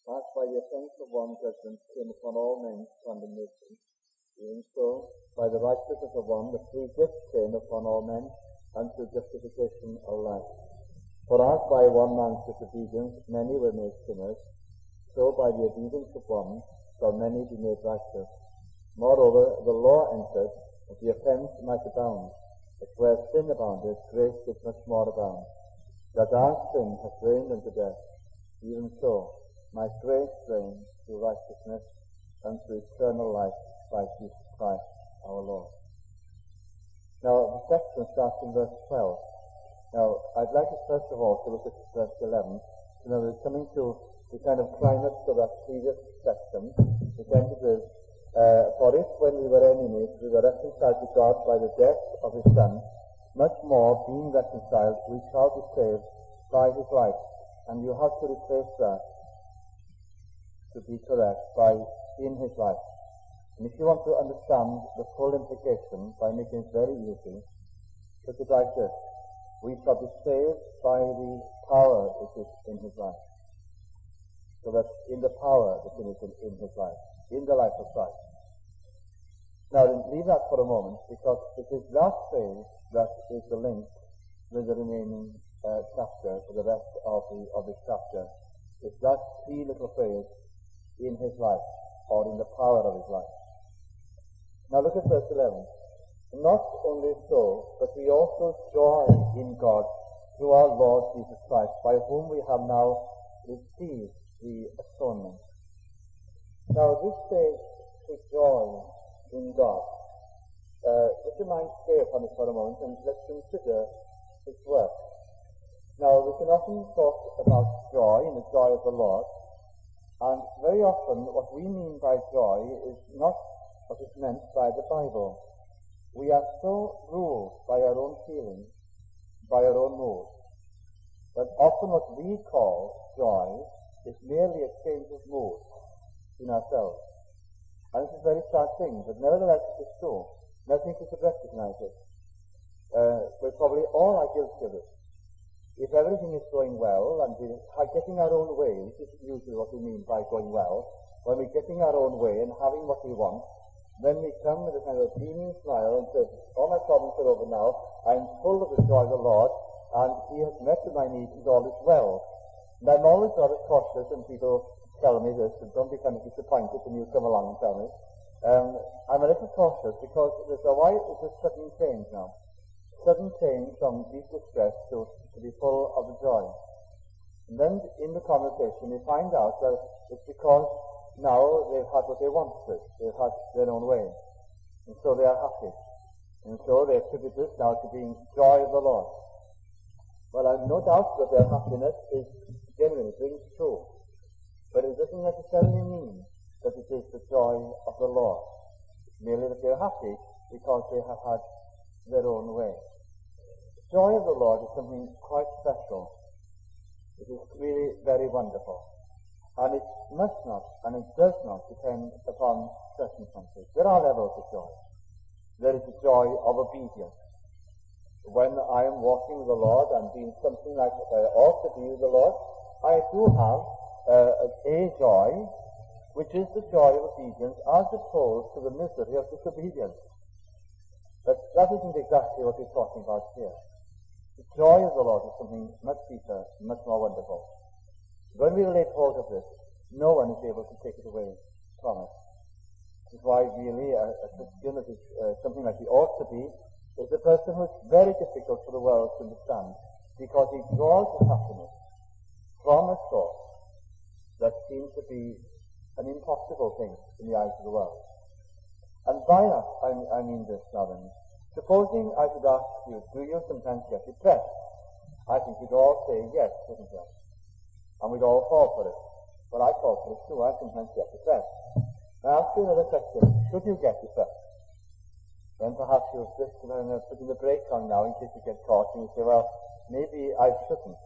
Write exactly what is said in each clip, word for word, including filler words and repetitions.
As by the offence of one judgment came upon all men condemnation, even so, by the righteousness of one, the free gift came upon all men unto justification of life. For as by one man's disobedience many were made sinners, so by the obedience of one shall many be made righteous. Moreover, the law entered, that the offence might abound, but where sin abounded, grace did much more abound. That as sin hath reigned unto death, even so might grace reign through righteousness unto eternal life by Jesus Christ our Lord. Now, the section starts in verse twelve. Now, I'd like us first of all to look at verse eleven. You know, we're coming to the kind of climax of that previous section, which ended with, uh, for if when we were enemies we were reconciled to God by the death of his Son, much more, being reconciled, we shall be saved by his life. And you have to replace that, to be correct, by in his life. And if you want to understand the full implication, by making it very easy, look at it like this. We shall be saved by the power which is in his life. So that in the power that is in his life, in the life of Christ. Now, leave that for a moment, because it is that phrase that is the link with the remaining uh, chapter, for the rest of the of this chapter. It's that key little phrase, in his life, or in the power of his life. Now look at verse eleven. Not only so, but we also joy in God through our Lord Jesus Christ, by whom we have now received the atonement. Now this says to joy in God. Uh, let your mind stay upon it for a moment and let's consider its work. Now we can often talk about joy and the joy of the Lord, and very often what we mean by joy is not what is meant by the Bible. We are so ruled by our own feelings, by our own moods, that often what we call joy is merely a change of mood in ourselves. And it's a very sad thing, but nevertheless it is true. And I think we should recognize it. Uh, we probably all are guilty of it. If everything is going well and we are getting our own way, which is usually what we mean by going well, when we're getting our own way and having what we want, then we come with a kind of beaming smile and say, all my problems are over now, I'm full of the joy of the Lord, and he has met my needs and all is well. And I'm always rather cautious when people tell me this, and don't be kind of disappointed when you come along and tell me. Um, I'm a little cautious because there's a, why is this sudden change now? Sudden change from deep distress to, to be full of the joy. And then in the conversation we find out that it's because now they've had what they wanted. They've had their own way. And so they are happy. And so they attribute this now to being joy of the Lord. Well, I've no doubt that their happiness is genuine, it rings true. But it doesn't necessarily mean that it is the joy of the Lord. It's merely that they're happy because they have had their own way. The joy of the Lord is something quite special. It is really very wonderful. And it must not, and it does not depend upon circumstances. There are levels of joy. There is the joy of obedience. When I am walking with the Lord and being something like what I ought to be with the Lord, I do have uh, a joy, which is the joy of obedience, as opposed to the misery of disobedience. But that isn't exactly what we're talking about here. The joy of the Lord is something much deeper, much more wonderful. When we lay hold of this, no one is able to take it away from us. This is why really a, a Christian, that is uh, something like he ought to be, is a person who is very difficult for the world to understand, because he draws his happiness from a source that seems to be an impossible thing in the eyes of the world. And by that, I, I mean this now then. Supposing I should ask you, do you sometimes get depressed? I think we'd all say yes, wouldn't we? And we'd all fall for it. Well, I fall for it too. I sometimes get depressed. Now, ask you another question. Should you get depressed? Then perhaps you'll just uh, put the brake on now in case you get caught and you say, well, maybe I shouldn't.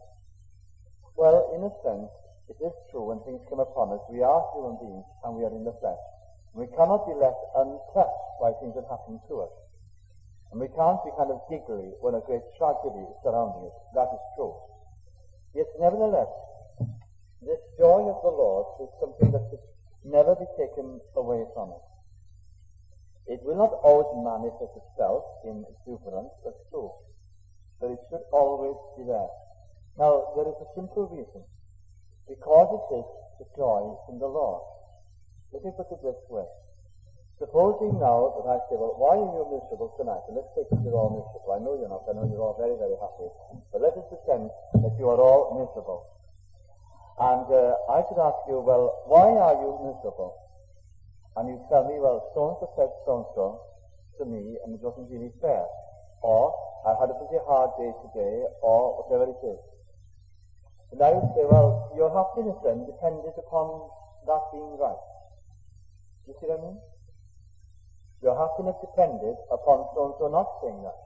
Well, in a sense, it is true when things come upon us. We are human beings and we are in the flesh. We cannot be left untouched by things that happen to us. And we can't be kind of giggly when a great tragedy is surrounding us. That is true. Yet, nevertheless, This joy of the Lord is something that should never be taken away from us. It will not always manifest itself in exuberance, that's true, but it should always be there. Now, there is a simple reason. Because it is the joy in the Lord. Let me put it this way. Supposing now that I say, well, why are you miserable tonight? And let's take it you're all miserable. I know you're not. I know you're all very, very happy. But let us pretend that you are all miserable. And uh, I should ask you, well, why are you miserable? And you tell me, well, so-and-so said so-and-so to me, and it wasn't really fair. Or, I had a pretty hard day today, or whatever it is. And I would say, well, your happiness then depended upon that being right. You see what I mean? Your happiness depended upon so-and-so not saying that.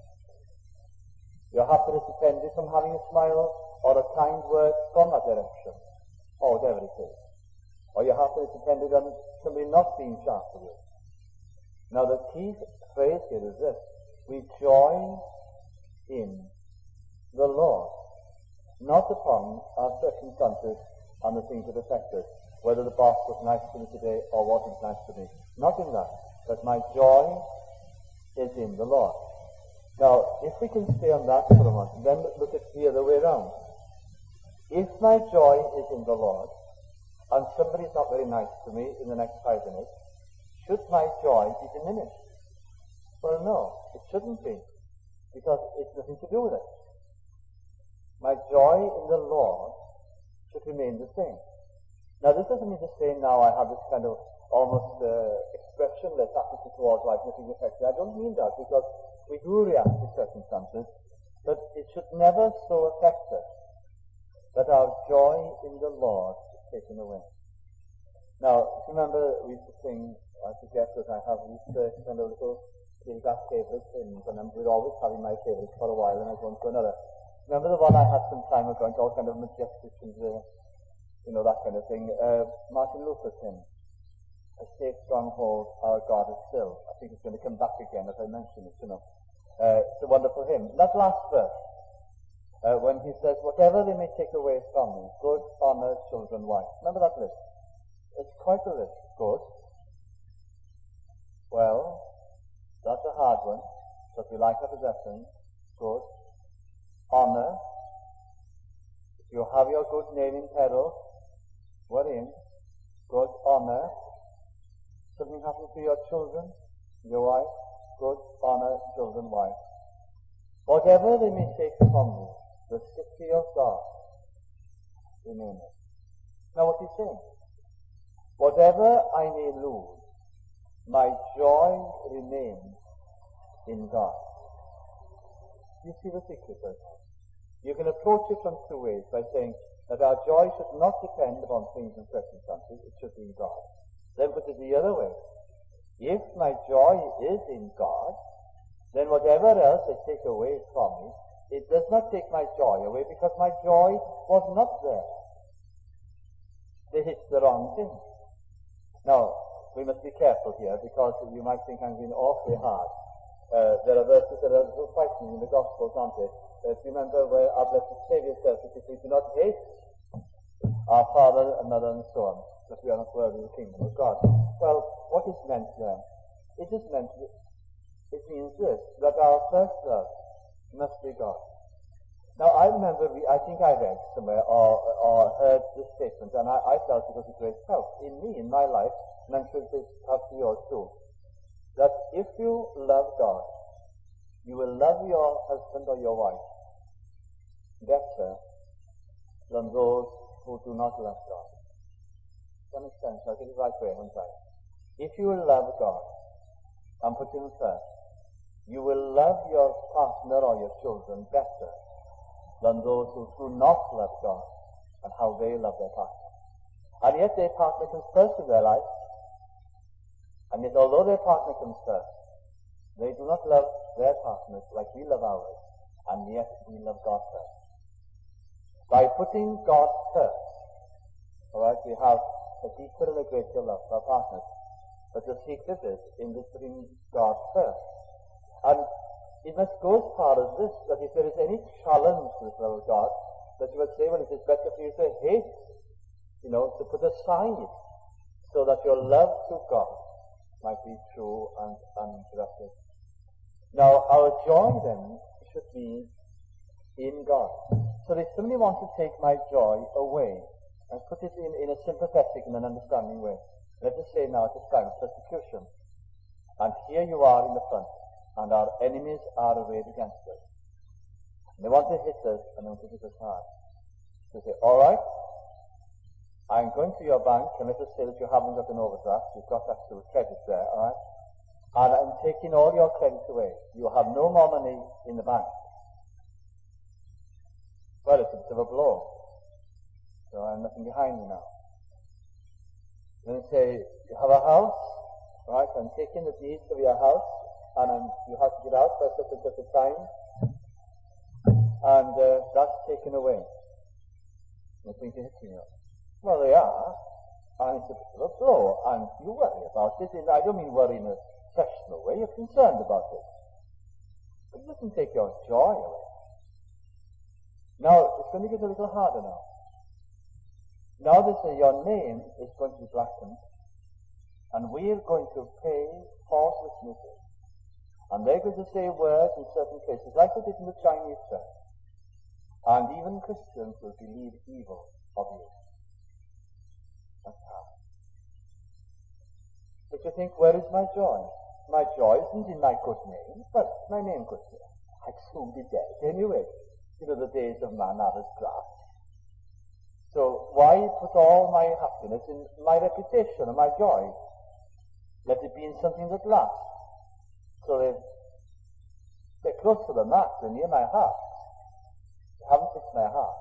Your happiness depended from having a smile or a kind word from that direction, or whatever it is. Or your happiness depended on somebody not being sharp to you. Now the key phrase here is this: we joy in the Lord, not upon our circumstances and the things that affect us, whether the boss was nice to me today or wasn't nice to me. Not in that, but my joy is in the Lord. Now, if we can stay on that for a moment, then look at the other way around. If my joy is in the Lord, and somebody is not very nice to me in the next five minutes, should my joy be diminished? Well, no, it shouldn't be, because it's nothing to do with it. My joy in the Lord should remain the same. Now, this doesn't mean to say now I have this kind of almost uh, expressionless attitude towards life, nothing affects me. I don't mean that, because we do react to circumstances, but it should never so affect us that our joy in the Lord is taken away. Now, remember we used to sing, I forget that I have these uh, kind of little black favourite hymns, and we're always having my favourites for a while, and I go on to another. Remember the one I had some time ago, and all kind of majestic and, uh, you know, that kind of thing. Uh, Martin Luther's hymn, "A safe stronghold, our God is still." I think it's going to come back again as I mention it, you know. Uh, it's a wonderful hymn. That last verse, uh, when he says, "Whatever they may take away from me, good, honor, children, wife." Remember that list? It's quite a list. Good. Well, that's a hard one, but we like our possessions. Good. Honor. If you have your good name in peril, we're in. Good. Honor. Something happens to your children, your wife. Good. Honor, children, wife. Whatever they may take from you, the city of God remaineth. Now what he's saying? Whatever I may lose, my joy remains in God. You see the secret of it? You can approach it from two ways, by saying that our joy should not depend upon things and circumstances, it should be in God. Then put it the other way. If my joy is in God, then whatever else they take away from me, it does not take my joy away, because my joy was not there. They hit the wrong thing. Now, we must be careful here, because you might think I'm being awfully hard. Uh, there are verses that are so frightening in the Gospels, aren't they? Uh, if you remember where our blessed Saviour says that if we do not hate our father and mother and so on, that we are not worthy of the kingdom of God. Well, what is meant there? It is meant, it means this, that our first love must be God. Now, I remember, we, I think I read somewhere or, or heard this statement, and I, I felt it was a great help in me, in my life, and I'm sure it has to yours too, that if you love God, you will love your husband or your wife better than those who do not love God. Does that make sense? I'll get it right way, won't I? If you will love God and put Him first, you will love your partner or your children better than those who do not love God and how they love their partner. And yet their partner comes first in their life, and yet although their partner comes first, they do not love their partners like we love ours, and yet we love God first. By putting God first, alright, we have a deeper and a greater love for our partners. But the secret is in this putting God first. And it must go as far as this, that if there is any challenge to this love of God, that you would say, well, it is better for you to hate you know, to put aside so that your love to God might be true and uninterrupted. Now, our joy then should be in God. So if somebody wants to take my joy away and put it in, in a sympathetic and an understanding way, let us say now it is time of persecution. And here you are in the front, and our enemies are arrayed against us. And they want to hit us, and they want to hit us hard. So say, all right, I'm going to your bank, and let us say that you haven't got an overdraft, you've got actual credit there, all right? And I'm taking all your credit away. You have no more money in the bank. Well, it's a bit of a blow. So I'm nothing behind you now. Then say, you have a house, right? I'm taking the deeds of your house, and I'm, you have to get out for such and such a time, and uh, that's taken away. They're going to hit you. Well, they are, and it's a bit of a blow, and you worry about it. And I don't mean worry in a sexual way. You're concerned about it, but it doesn't take your joy away. Now it's going to get a little harder now. Now they say your name is going to be blackened, and we're going to pay false witnesses. And they're going to say words in certain cases, like they did in the Chinese church. And even Christians will believe evil of you. That's how. But you think, where is my joy? My joy isn't in my good name, but my name could be. I'd soon be dead anyway. You know, the days of man are as grass. So why put all my happiness in my reputation and my joy? Let it be in something that lasts. So they, they're closer than that. They're near my heart. They haven't fixed my heart.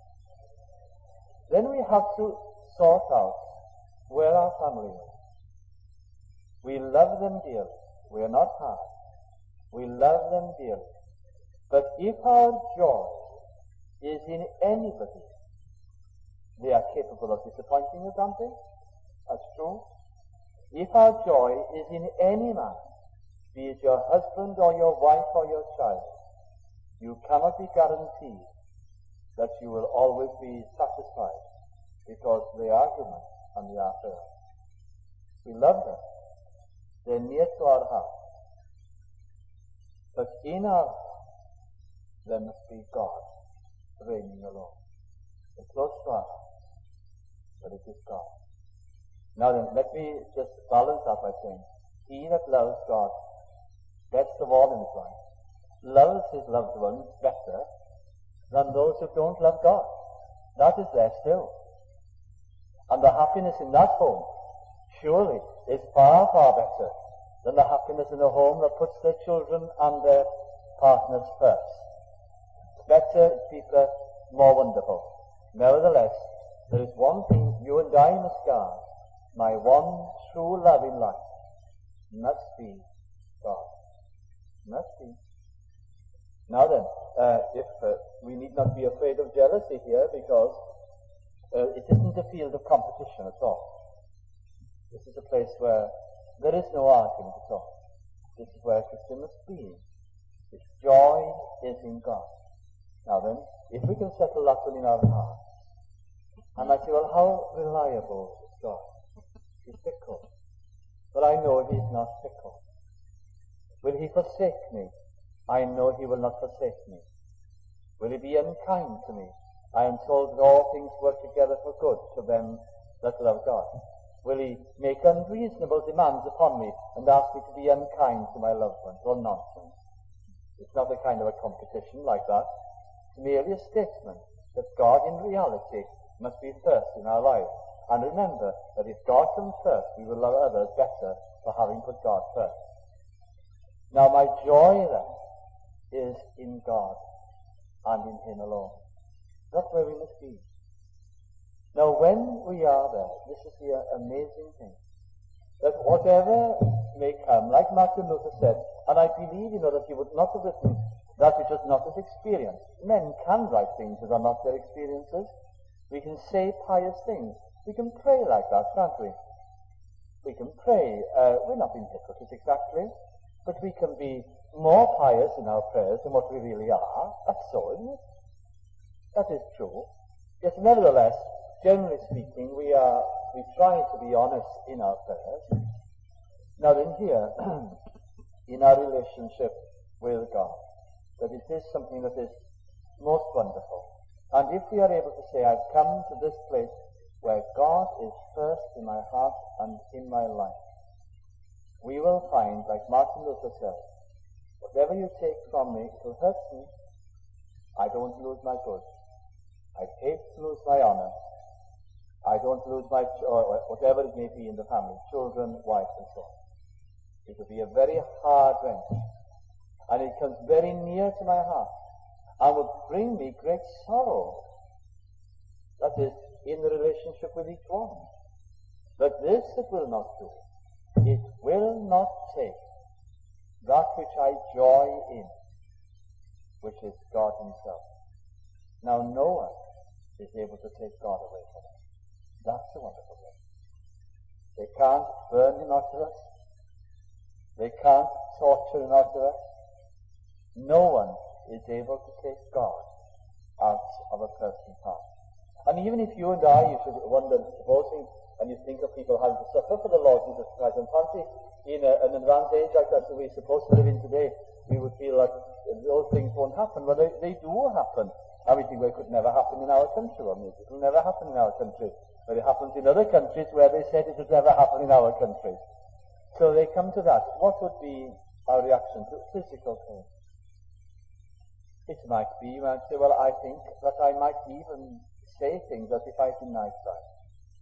Then we have to sort out where our family is. We love them dearly. We are not hard. We love them dearly. But if our joy is in anybody, they are capable of disappointing us, aren't they? That's true. If our joy is in any man, be it your husband or your wife or your child, you cannot be guaranteed that you will always be satisfied, because they are human and they are fair. We love them. They're near to our heart. But in our heart, there must be God reigning alone. It's close to our heart, but it is God. Now then, let me just balance that by saying, he that loves God best of all in his life loves his loved ones better than those who don't love God. That is there still. And the happiness in that home surely is far, far better than the happiness in a home that puts their children and their partners first. Better, cheaper, more wonderful. Nevertheless, there is one thing you and I must guard. My one true love in life must be God. Must be. Now then, uh, if uh, we need not be afraid of jealousy here, because uh, it isn't a field of competition at all. This is a place where there is no argument at all. This is where a Christian must be. Its joy is in God. Now then, if we can settle that one in our hearts, and I say, well, how reliable is God? He's fickle. But I know he's not fickle. Will he forsake me? I know he will not forsake me. Will he be unkind to me? I am told that all things work together for good to them that love God. Will he make unreasonable demands upon me and ask me to be unkind to my loved ones? Well, nonsense. It's not a kind of a competition like that. It's merely a statement that God in reality must be first in our lives. And remember that if God comes first, we will love others better for having put God first. Now my joy then is in God and in him alone. That's where we must be. Now when we are there, this is the amazing thing, that whatever may come, like Martin Luther said, and I believe, you know, that he would not have written that which was not his experience. Men can write things that are not their experiences. We can say pious things. We can pray like that, can't we? We can pray. Uh, we're not being hypocrites exactly, but we can be more pious in our prayers than what we really are. That's so, isn't it? That is true. Yet nevertheless, generally speaking, we are we try to be honest in our prayers. Now then here, in our relationship with God, that it is something that is most wonderful. And if we are able to say, I've come to this place where God is first in my heart and in my life, we will find, like Martin Luther said, whatever you take from me, it will hurt me. I don't lose my goods. I hate to lose my honor. I don't lose my, ch- or whatever it may be in the family, children, wife, and so on. It will be a very hard wrench. And it comes very near to my heart and will bring me great sorrow. That is, in the relationship with each one. But this it will not do. It will not take that which I joy in, which is God himself. Now no one is able to take God away from us. That's the wonderful thing. They can't burn him out of us. They can't torture him out of us. No one is able to take God out of a person's heart. And even if you and I, you should wonder, supposing, and you think of people having to suffer for the Lord Jesus Christ, and fancy in a, an advanced age like that that we're supposed to live in today, we would feel like those things won't happen. Well, they, they do happen. And we think, well, it could never happen in our country. Well, maybe it will never happen in our country. But it happens in other countries where they said it would never happen in our country. So they come to that. What would be our reaction to physical pain? It might be, you might say, well, I think that I might even say things as if I denied Christ.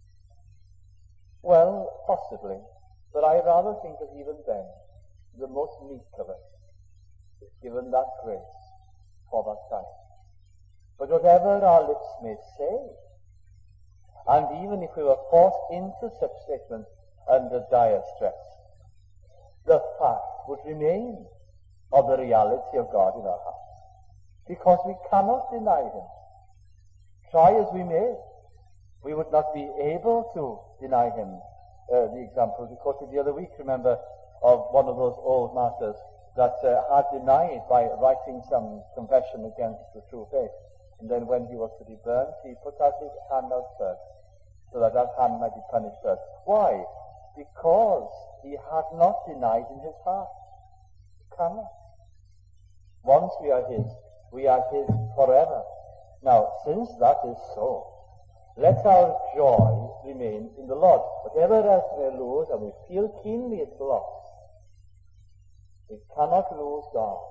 Well, possibly. But I rather think that even then, the most meek of us is given that grace for that time. But whatever our lips may say, and even if we were forced into such statements under dire stress, the fact would remain of the reality of God in our hearts. Because we cannot deny him. Try as we may, we would not be able to deny him. Uh, the example we quoted the other week, remember, of one of those old martyrs that uh, had denied by writing some confession against the true faith. And then when he was to be burnt, he put out his hand out first, so that that hand might be punished first. Why? Because he had not denied in his heart. He cannot. Once we are his, we are his forever. Now, since that is so, let our joy remain in the Lord. Whatever else may lose, and we feel keenly its loss, we cannot lose God.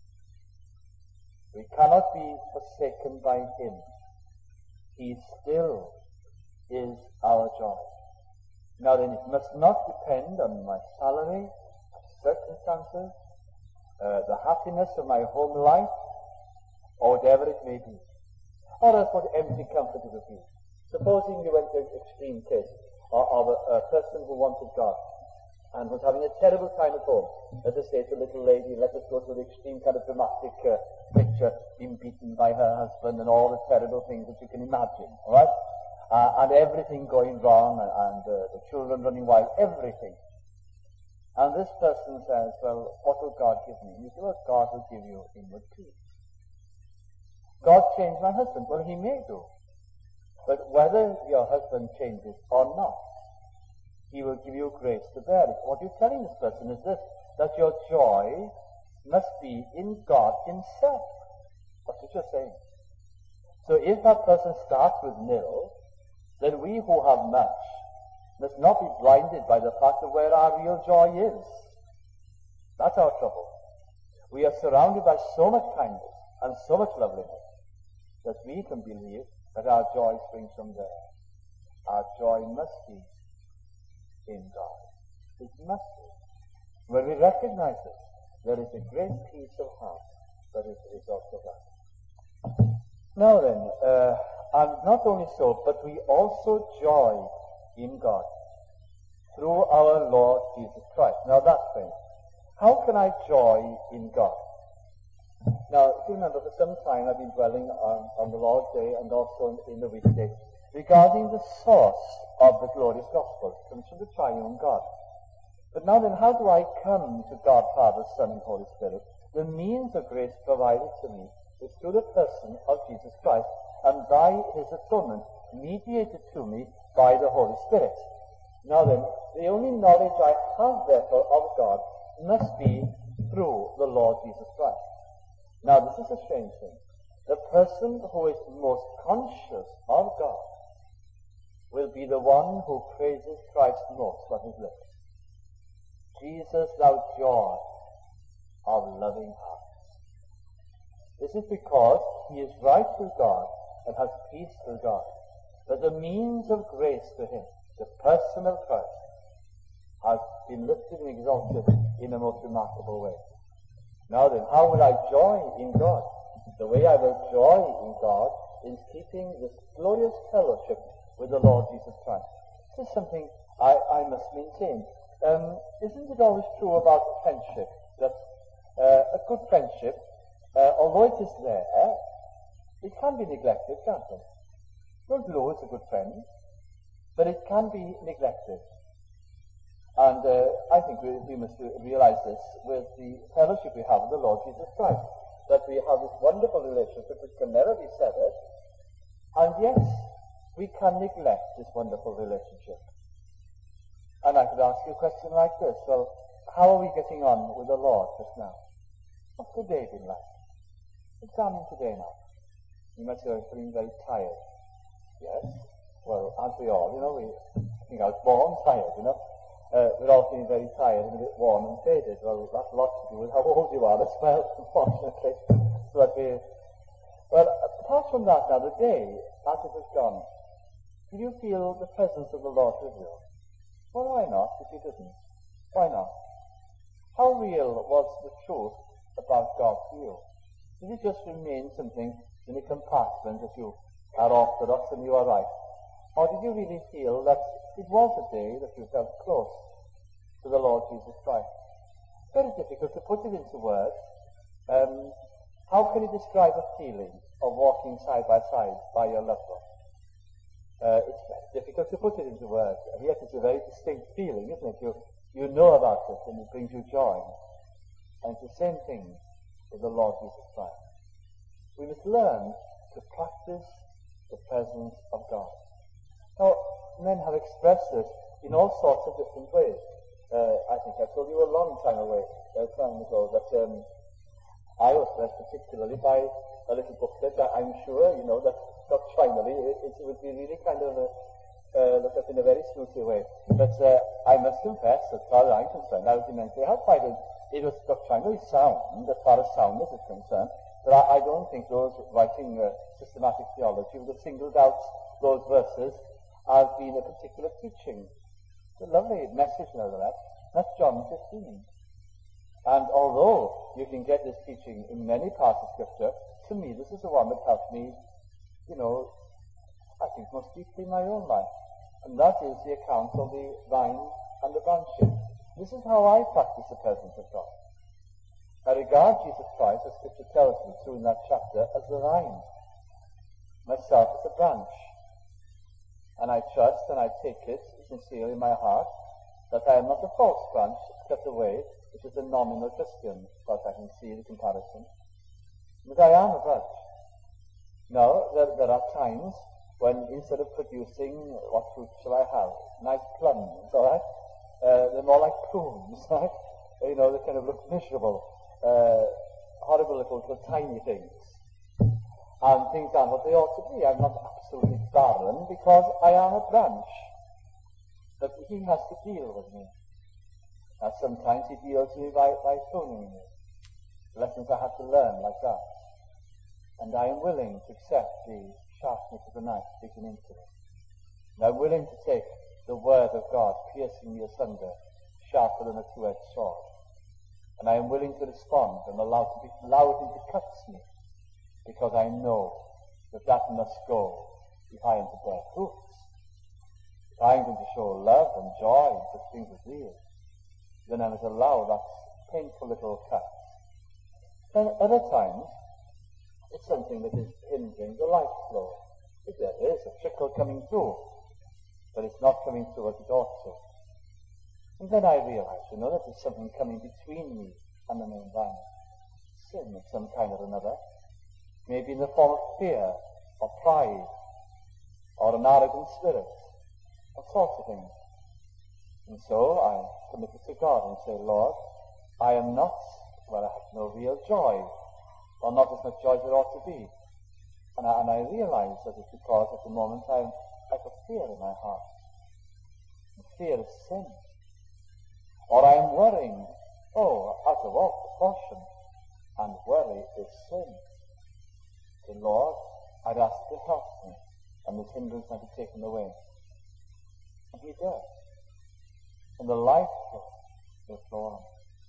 We cannot be forsaken by him. He still is our joy. Now then, it must not depend on my salary, circumstances, uh, the happiness of my home life, or whatever it may be. Or else what empty comfort it would be. Supposing you went to an extreme case of, of a, a person who wanted God and was having a terrible time at home. Let us say to a little lady, let us go to the extreme kind of dramatic uh, picture, being beaten by her husband and all the terrible things that you can imagine, all right? Uh, and everything going wrong, and, and uh, the children running wild, everything. And this person says, well, what will God give me? You say, well, God will give you inward peace. God changed my husband. Well, he may do. But whether your husband changes or not, he will give you grace to bear it. What you're telling this person is this, that your joy must be in God himself. That's what you're saying. So if that person starts with nil, then we who have much must not be blinded by the fact of where our real joy is. That's our trouble. We are surrounded by so much kindness and so much loveliness that we can believe that our joy springs from there. Our joy must be in God. It must be. When we recognize this, there is a great peace of heart that is the result of that. Now then, uh, and not only so, but we also joy in God through our Lord Jesus Christ. Now that's thing. How can I joy in God? Now, if you remember, for some time I've been dwelling on, on the Lord's Day and also in, in the weekday regarding the source of the glorious gospel. It comes from the triune God. But now then, how do I come to God, Father, Son, and Holy Spirit? The means of grace provided to me is through the person of Jesus Christ and by his atonement. mediated to me by the Holy Spirit. Now then, the only knowledge I have, therefore, of God must be through the Lord Jesus Christ. Now, this is a strange thing. The person who is most conscious of God will be the one who praises Christ most on his lips. Jesus, thou joy of loving hearts. This is because he is right with God and has peace with God. But the means of grace to him, the person of Christ, has been lifted and exalted in a most remarkable way. Now then, how will I joy in God? The way I will joy in God is keeping this glorious fellowship with the Lord Jesus Christ. This is something I, I must maintain. Um, isn't it always true about friendship that uh, a good friendship, uh, although it is there, it can be neglected, can't it? Don't lose a good friend, but it can be neglected. And uh, I think we, we must realize this with the fellowship we have with the Lord Jesus Christ, that we have this wonderful relationship which can never be severed, and yes, we can neglect this wonderful relationship. And I could ask you a question like this: well, how are we getting on with the Lord just now? What's the day been like? Examine today now. You might say, I'm feeling very tired. Yes? Well, aren't we all? You know, we I think I was born tired, you know. Uh, we're all feeling very tired and a bit worn and faded. Well, that's a lot to do with how old you are as well, unfortunately. But we, well, apart from that now, the day, as it has gone, do you feel the presence of the Lord with you? Well, why not, if you didn't? Why not? How real was the truth about God to you? Did it just remain something in a compartment that you are orthodox and you are right? Or did you really feel that it was a day that you felt close to the Lord Jesus Christ? Very difficult to put it into words. Um, how can you describe a feeling of walking side by side by your loved one? Uh, it's very difficult to put it into words, and yet it's a very distinct feeling, isn't it? You, you know about it, and it brings you joy. And it's the same thing with the Lord Jesus Christ. We must learn to practice the presence of God. Now, men have expressed this in all sorts of different ways. Uh, I think I told you a long time away, a time ago, that um, I was blessed particularly by a little booklet that I'm sure, you know, that doctrinally it, it would be really kind of uh, uh, looked at in a very snooty way. But uh, I must confess, as far as I'm concerned, I was immensely helped by it. It was doctrinally sound, as far as soundness is concerned, but I, I don't think those writing uh, systematic theology would have singled out those verses as being a particular teaching. It's a lovely message, nevertheless. That's John fifteen. And although you can get this teaching in many parts of Scripture, to me this is the one that helped me, you know, I think most deeply in my own life. And that is the account of the vine and the branches. This is how I practice the presence of God. I regard Jesus Christ, as Scripture tells me through in that chapter, as the vine, myself as a branch. And I trust and I take it sincerely in my heart that I am not a false branch, except the way which is a nominal Christian, as far as I can see the comparison. But I am a branch. Now, there, there are times when instead of producing, what fruit shall I have? Nice plums, all right? Uh, they're more like prunes, right? You know, they kind of look miserable, uh, horrible little, little tiny things. And things aren't what they ought to be. I'm not absolutely barren because I am a branch. But he has to deal with me. And sometimes he deals with me by, by pruning me. Lessons I have to learn like that. And I am willing to accept the sharpness of the knife digging into it. And I'm willing to take the word of God piercing me asunder, sharper than a two-edged sword. And I am willing to respond and allow, to be, allow him to cut me, because I know that that must go if I am to bear fruits. If I am going to show love and joy and such things as these, then I must allow that painful little cut. Then other times, it's something that is hindering the life flow. If there is a trickle coming through, but it's not coming through as it ought to. And then I realize, you know, that there's something coming between me and the main vine. Sin of some kind or another. Maybe in the form of fear or pride or an arrogant spirit, all sorts of things. And so I commit it to God and say, Lord, I am not, well, I have no real joy, or not as much joy as there ought to be. And I, and I realize that it's because at the moment I'm like a fear in my heart. The fear is sin. Or I am worrying, oh, out of all proportion. And worry is sin. The Lord, I'd ask you to help me, and this hindrance might be taken away. And he does. And the life will flow on.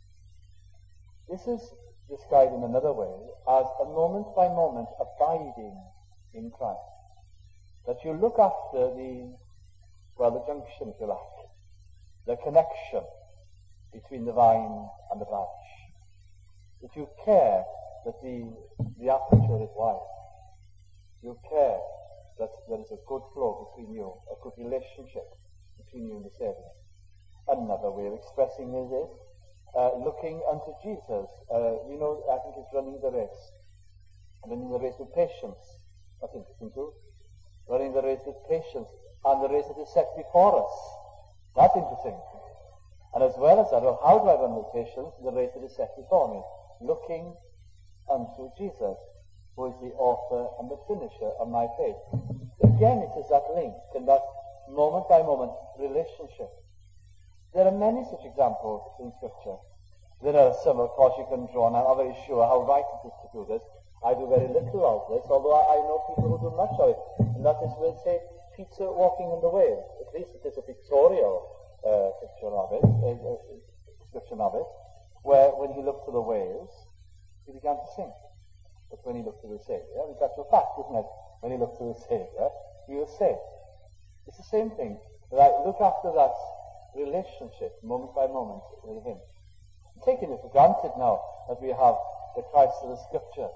This is described in another way as a moment by moment abiding in Christ. That you look after the, well, the junction, if you like, the connection between the vine and the branch. That you care that the, the aperture is wide. You care that there is a good flow between you, a good relationship between you and the Savior. Another way of expressing is this, uh, looking unto Jesus. Uh, you know, I think it's running the race. Running the race with patience. That's interesting too. Running the race with patience. And the race that is set before us. That's interesting. And as well as that, well, how do I run with patience? The race that is set before me. Looking unto Jesus, who is the author and the finisher of my faith. Again, it is that link and that moment by moment relationship. There are many such examples in Scripture. There are some, of course, you can draw, and I'm not very sure how right it is to do this. I do very little of this, although I, I know people who do much of it. And that is, we'll say, Peter walking on the wave. At least it is a pictorial uh, picture of it, a, a description of it, where when he looked to the waves, he began to sink. But when he looked to the Savior, that's a fact, isn't it? When he looked to the Savior, he was saved. It's the same thing. That I look after that relationship, moment by moment, with him. I'm taking it for granted now that we have the Christ of the Scriptures.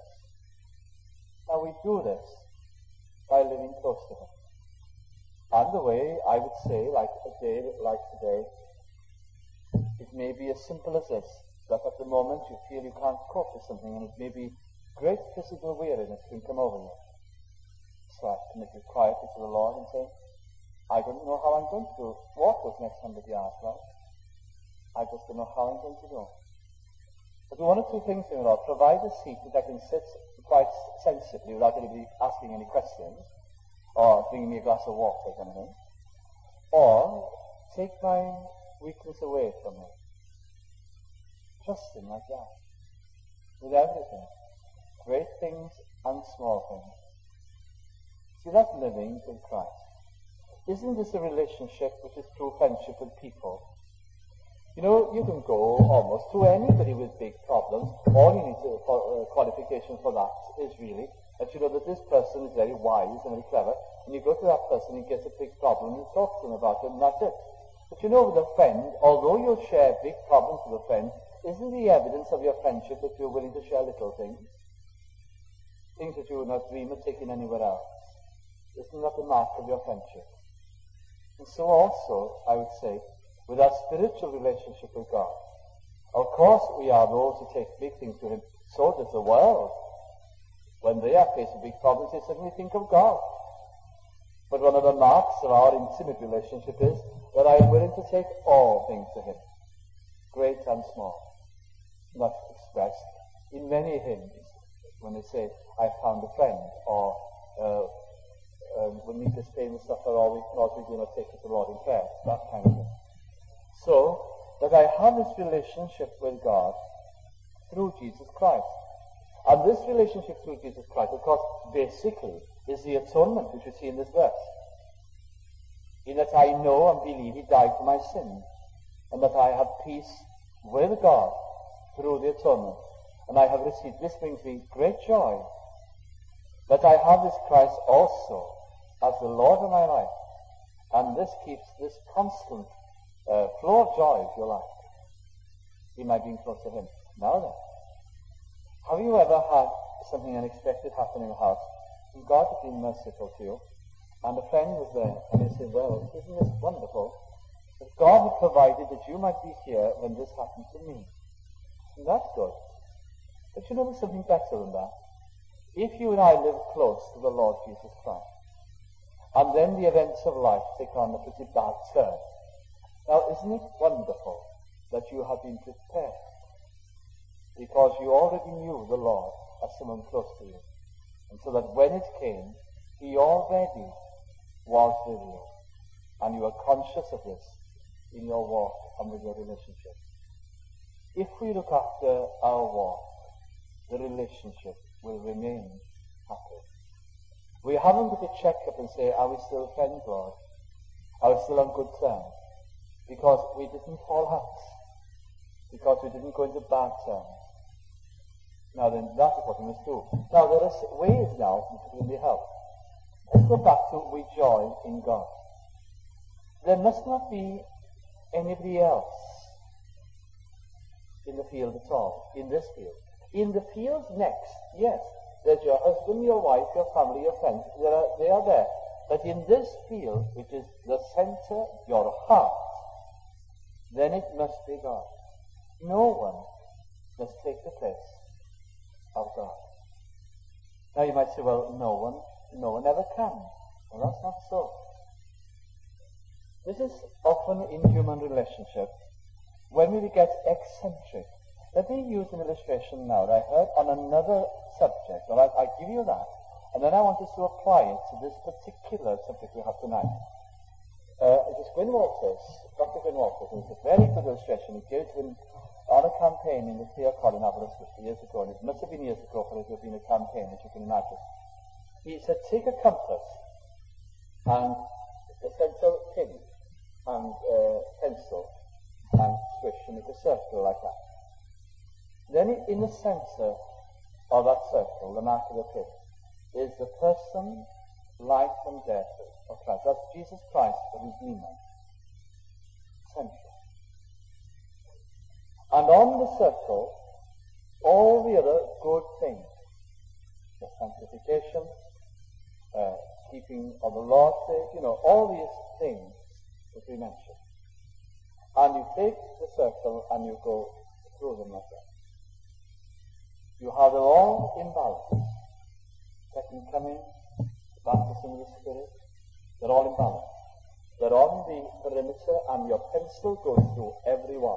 Now we do this by living close to him. And the way, I would say, like a day like today, it may be as simple as this, that at the moment you feel you can't cope with something, and it may be great physical weariness can come over you. So I commit it quietly to the Lord and say, I don't know how I'm going to walk those next hundred yards, right? I just don't know how I'm going to do. But one or two things in the Lord, provide a seat that I can sit quite sensibly without anybody asking any questions, or bringing me a glass of water or something, or take my weakness away from me. Trust him like that. With everything. Great things and small things. See, that's living in Christ. Isn't this a relationship which is true friendship with people? You know, you can go almost to anybody with big problems. All you need to, for, uh, qualification for that is really that you know that this person is very wise and very clever, and you go to that person and gets a big problem, and you talk to them about it, and that's it. But you know, with a friend, although you'll share big problems with a friend, isn't the evidence of your friendship that you're willing to share little things? Things that you would not dream of taking anywhere else. Isn't that the mark of your friendship? And so also, I would say, with our spiritual relationship with God, of course we are those who take big things to him. So does the world. When they are faced with big problems, they suddenly think of God. But one of the marks of our intimate relationship is that I am willing to take all things to him, great and small. And that's expressed in many hymns when they say, I found a friend, or uh, um, when we this pain and suffer, or we, Lord, we do not take it to the Lord in prayer, that kind of thing. So, that I have this relationship with God through Jesus Christ. And this relationship through Jesus Christ, of course, basically is the atonement which we see in this verse. In that I know and believe he died for my sins, and that I have peace with God through the atonement. And I have received, this brings me great joy, that I have this Christ also as the Lord of my life. And this keeps this constant uh, flow of joy, if you like, in my being close to him. Now then, have you ever had something unexpected happen in your house, and God has been merciful to you, and a friend was there, and they said, well, isn't this wonderful, that God had provided that you might be here when this happened to me. And that's good. But you know there's something better than that. If you and I live close to the Lord Jesus Christ, And then the events of life take on a pretty bad turn. Now, isn't it wonderful that you have been prepared? Because you already knew the Lord as someone close to you. And so that when it came, he already was with you. And you are conscious of this in your walk and with your relationship. If we look after our walk, the relationship will remain happy. We haven't got to check up and say, are we still friends, Lord? Are we still on good terms? Because we didn't fall out. Because we didn't go into bad terms. Now then, that is what we must do. Now there are ways now which will be helped. Let's go back to we joy in God. There must not be anybody else in the field at all, in this field. In the fields next, yes, there's your husband, your wife, your family, your friends. They are, they are there. But in this field, which is the center, your heart, then it must be God. No one must take the place of God. Now you might say, well, no one, no one ever can. Well, that's not so. This is often in human relationship when we get eccentric. Let me use an illustration now that I heard on another subject. All right, I give you that, and then I want us to apply it to this particular subject we have tonight. Uh, it is Gwyn Walters, Doctor Gwyn Walters, and it's a very good illustration. He gave it in, on a campaign in the Clear Collin Aberystwyth years ago, and it must have been years ago for it to have been a campaign, as you can imagine. He said, take a compass and a central pin and uh, pencil and swish and make a circle like that. Then in the center of that circle, the mark of the pin, is the person, life and death of Christ. That's Jesus Christ, the Redeemer. Central. And on the circle, all the other good things. The sanctification, uh, keeping of the Lord's sake, you know, all these things that we mentioned. And you take the circle and you go through them like that. You have them all in balance. Second coming, baptism of the Spirit, they're all in balance. They're on the perimeter and your pencil goes through every one.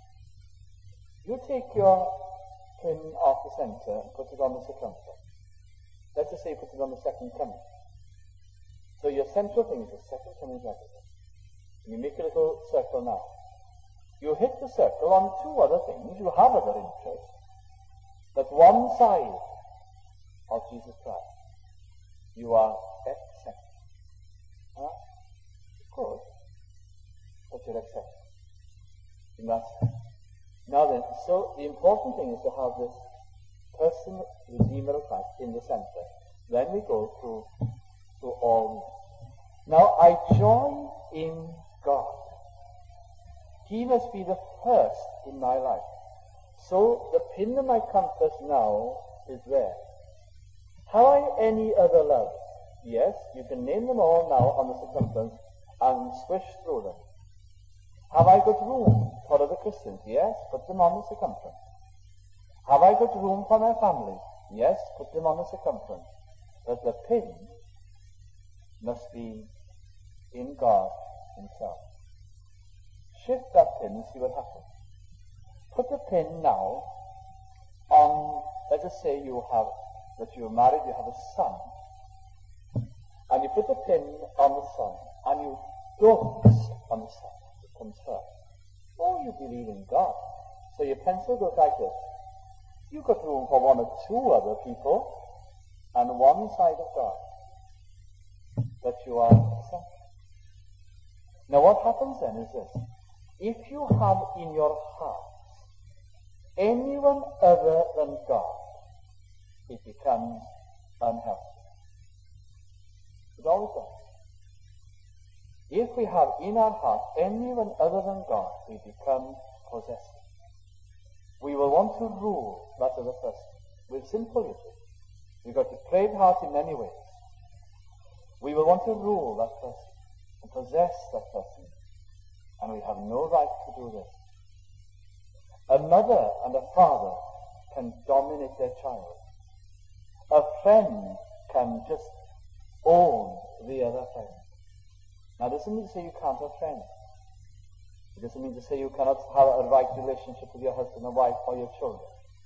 You take your pin off the center and put it on the circumference. Let's just say you put it on the second coming. So your central thing is the second coming of everything. And you make a little circle now. You hit the circle on two other things. You have other interests. But one side of Jesus Christ, you are accepted. Huh? Good. But you're accepted. In that sense. Now then, so the important thing is to have this person, Redeemer of Christ, in the center. Then we go through, through all. Now I joy in God. He must be the first in my life. So the pin of my compass now is there. Have I any other love? Yes, you can name them all now on the circumference and swish through them. Have I got room for other Christians? Yes, put them on the circumference. Have I got room for my family? Yes, put them on the circumference. But the pin must be in God himself. Shift that pin and see what happens. Put the pin now on, let us say you have, that you're married, you have a son. And you put the pin on the son, and you don't on the son. It comes first. Oh, you believe in God. So your pencil goes like this. You've got room for one or two other people, and one side of God. But you are accepted. Now what happens then is this. If you have in your heart anyone other than God, it becomes unhealthy. It always does. If we have in our heart anyone other than God, we become possessive. We will want to rule that other person with sinful issues. We've got a depraved heart in many ways. We will want to rule that person and possess that person. And we have no right to do this. A mother and a father can dominate their child. A friend can just own the other friend. Now, this doesn't mean to say you can't have friends. It doesn't mean to say you cannot have a right relationship with your husband and wife or your children.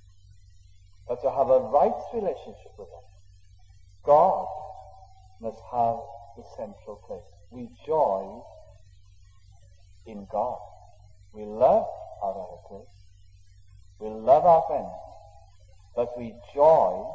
But to have a right relationship with them, God must have the central place. We joy in God. We love our relatives. We love our friends. But we joy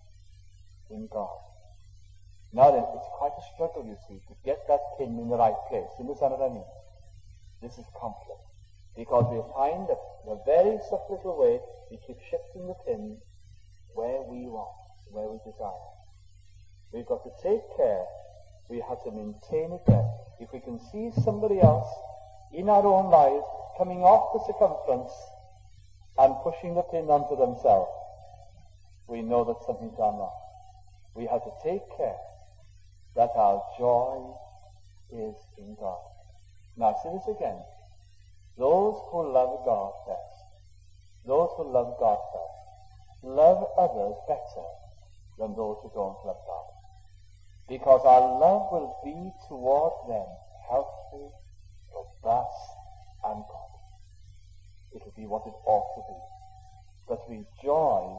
in God. Now then, it's quite a struggle, you see, to get that pin in the right place. You understand what I mean? This is conflict. Because we find that in a very subtle little way, we keep shifting the pin where we want, where we desire. We've got to take care. We have to maintain it there. If we can see somebody else in our own lives coming off the circumference and pushing the pin onto themselves, we know that something's gone wrong. We have to take care that our joy is in God. Now, see this again. Those who love God best, those who love God first, love others better than those who don't love God. Because our love will be toward them healthy, robust, and godly. It will be what it ought to be. That we joy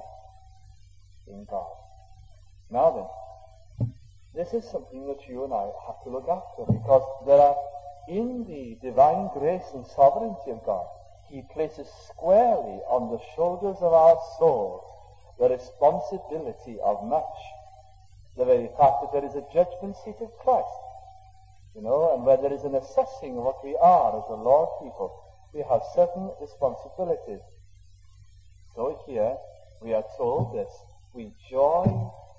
in God. Now then, this is something that you and I have to look after, because there are, in the divine grace and sovereignty of God, He places squarely on the shoulders of our souls the responsibility of much. The very fact that there is a judgment seat of Christ, you know, and where there is an assessing of what we are as the Lord's people, we have certain responsibilities. So here we are told this: we joy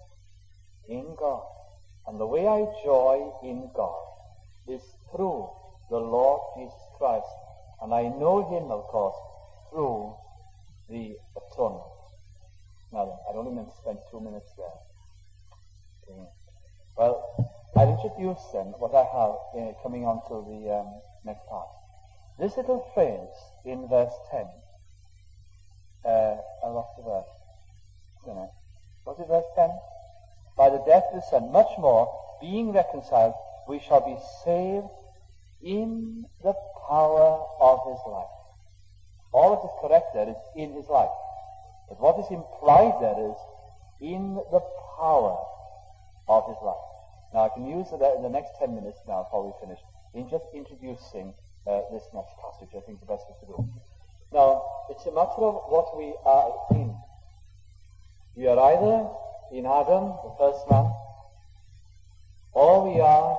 in God. And the way I joy in God is through the Lord Jesus Christ. And I know Him, of course, through the atonement. Now then, I'd only meant to spend two minutes there. Okay. Well, I'll introduce then what I have uh, coming on to the um, next part. This little phrase in verse ten. Uh, I lost the verse. You know. What's it, verse ten? By the death of His Son, much more, being reconciled, we shall be saved in the power of His life. All that is correct there is in His life. But what is implied there is in the power of His life. Now I can use that in the next ten minutes now before we finish in just introducing uh, this next passage. I think the best thing to do. Now, it's a matter of what we are in. We are either in Adam, the first man, or we are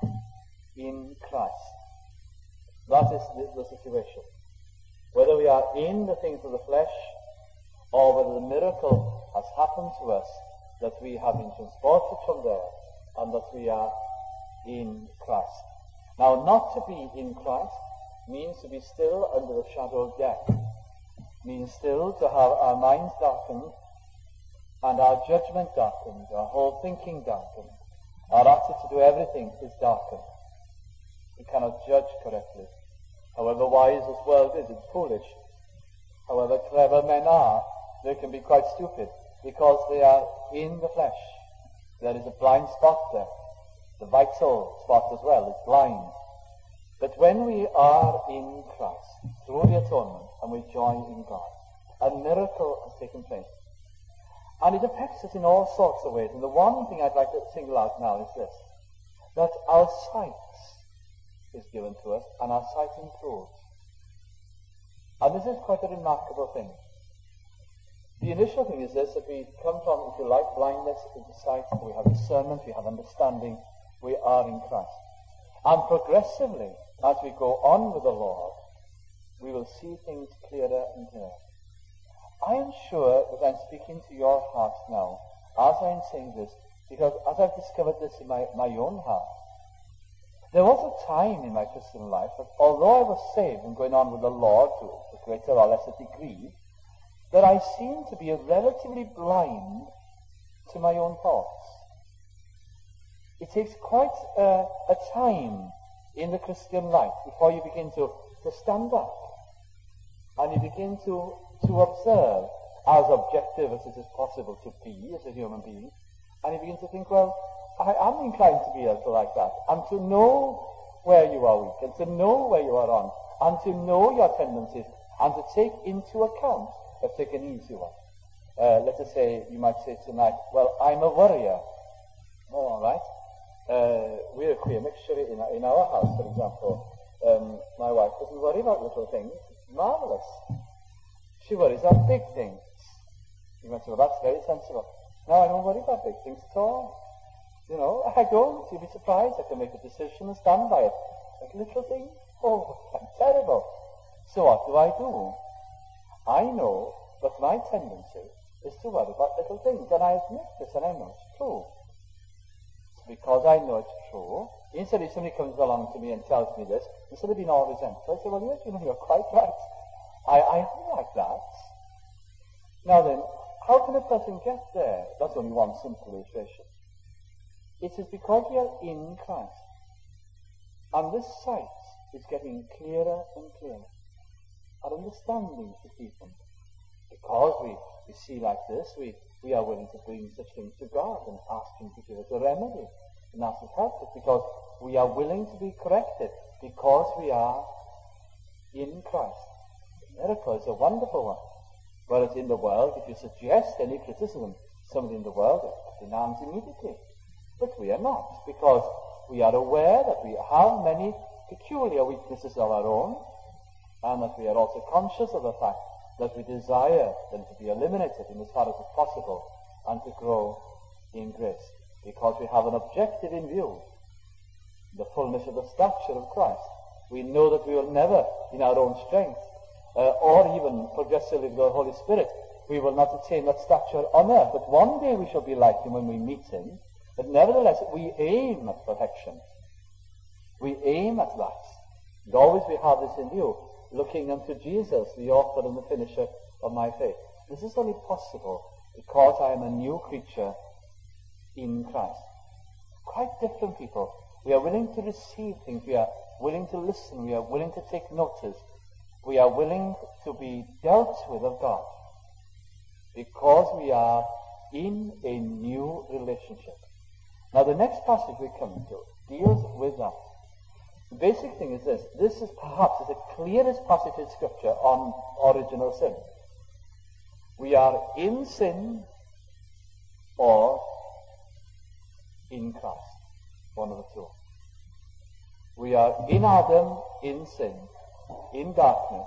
in Christ. That is the, the situation. Whether we are in the things of the flesh, or whether the miracle has happened to us that we have been transported from there, and that we are in Christ. Now, not to be in Christ means to be still under the shadow of death, means still to have our minds darkened, and our judgment darkened, our whole thinking darkened. Our attitude to do everything is darkened. We cannot judge correctly. However wise this world is, it's foolish. However clever men are, they can be quite stupid, because they are in the flesh. There is a blind spot there. The vital spot as well is blind. But when we are in Christ, through the atonement, and we join in God, a miracle has taken place. And it affects us in all sorts of ways. And the one thing I'd like to single out now is this, that our sight is given to us, and our sight improves. And this is quite a remarkable thing. The initial thing is this, that we come from, if you like, blindness into sight, we have discernment, we have understanding, we are in Christ. And progressively, as we go on with the Lord, we will see things clearer and clearer. I am sure that I'm speaking to your hearts now as I'm saying this, because as I've discovered this in my, my own heart, there was a time in my Christian life that although I was saved and going on with the Lord to a greater or lesser degree, that I seemed to be relatively blind to my own thoughts. It takes quite a, a time in the Christian life before you begin to, to stand back and you begin to, to observe as objective as it is possible to be as a human being, and you begin to think, well, I am inclined to be a little like that, and to know where you are weak, and to know where you are wrong, and to know your tendencies, and to take into account, let's take an easy one. Uh, let us say, you might say tonight, well, I'm a worrier. Oh, all right. Uh, we're a queer mixture in, in our house, for example. Um, my wife doesn't worry about little things. It's marvelous. She worries about big things. You might say, well, that's very sensible. No, I don't worry about big things at all. You know, I don't. You'd be surprised. I can make a decision and stand by it. Like little things. Oh, I'm terrible. So what do I do? I know that my tendency is to worry about little things. And I admit this, and I know it's true. So because I know it's true, instead if somebody comes along to me and tells me this, instead of being all resentful, I say, well, yes, you know, you're quite right. I, I am like that. Now then, how can a person get there? That's only one simple illustration. It is because we are in Christ. And this sight is getting clearer and clearer. Our understanding is deepened. Because we, we see like this, we, we are willing to bring such things to God and ask Him to give us a remedy and ask His help us, because we are willing to be corrected, because we are in Christ. The miracle is a wonderful one. Whereas in the world, if you suggest any criticism, somebody in the world demands immediately. But we are not, because we are aware that we have many peculiar weaknesses of our own, and that we are also conscious of the fact that we desire them to be eliminated in as far as is possible, and to grow in grace, because we have an objective in view, the fullness of the stature of Christ. We know that we will never, in our own strength, uh, or even progressively with the Holy Spirit, we will not attain that stature on earth. But one day we shall be like Him when we meet Him. But nevertheless, we aim at perfection. We aim at that. And always we have this in view, looking unto Jesus, the author and the finisher of my faith. This is only possible because I am a new creature in Christ. Quite different people. We are willing to receive things. We are willing to listen. We are willing to take notice. We are willing to be dealt with of God, because we are in a new relationship. Now the next passage we come to deals with that. The basic thing is this. This is perhaps the clearest passage in Scripture on original sin. We are in sin or in Christ. One of the two. We are in Adam, in sin, in darkness,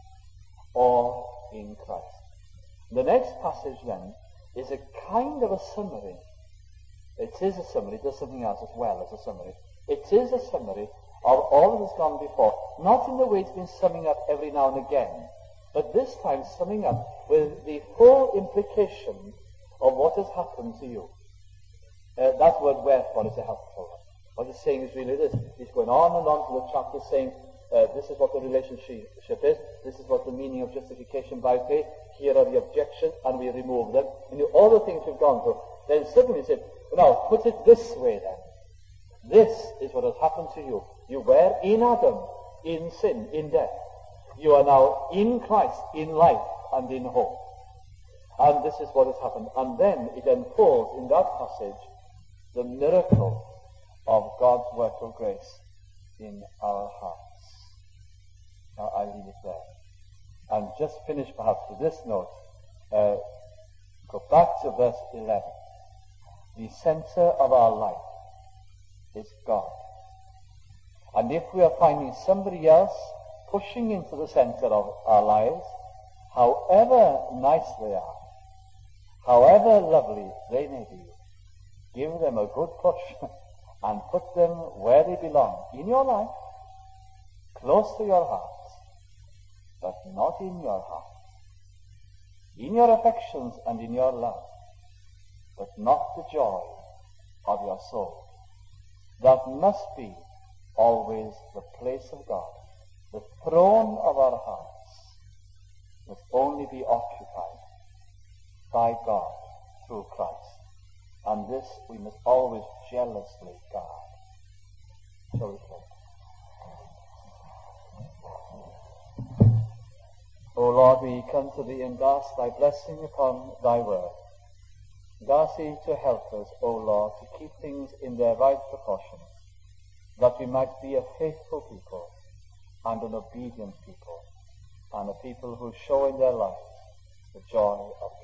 or in Christ. The next passage then is a kind of a summary. It is a summary. It does something else as well as a summary. It is a summary of all that has gone before, not in the way it's been summing up every now and again, but this time summing up with the full implication of what has happened to you. Uh, that word wherefore is a helpful one. What it's saying is really this. It's going on and on to the chapter saying, uh, this is what the relationship is, this is what the meaning of justification by faith, here are the objections, and we remove them. And all the things we've gone through. Then suddenly he said, now put it this way then. This is what has happened to you. You were in Adam, in sin, in death. You are now in Christ, in life, and in hope. And this is what has happened. And then it unfolds in that passage the miracle of God's work of grace in our hearts. Now I leave it there. And just finish perhaps with this note. Uh, go back to verse eleven. The center of our life is God. And if we are finding somebody else pushing into the center of our lives, however nice they are, however lovely they may be, give them a good push and put them where they belong, in your life, close to your heart, but not in your heart, in your affections and in your love, but not the joy of your soul. That must be always the place of God. The throne of our hearts must only be occupied by God through Christ. And this we must always jealously guard. Shall we pray? O Lord, we come to Thee and ask Thy blessing upon Thy word. Thus is to help us, O Lord, to keep things in their right proportion, that we might be a faithful people and an obedient people, and a people who show in their lives the joy of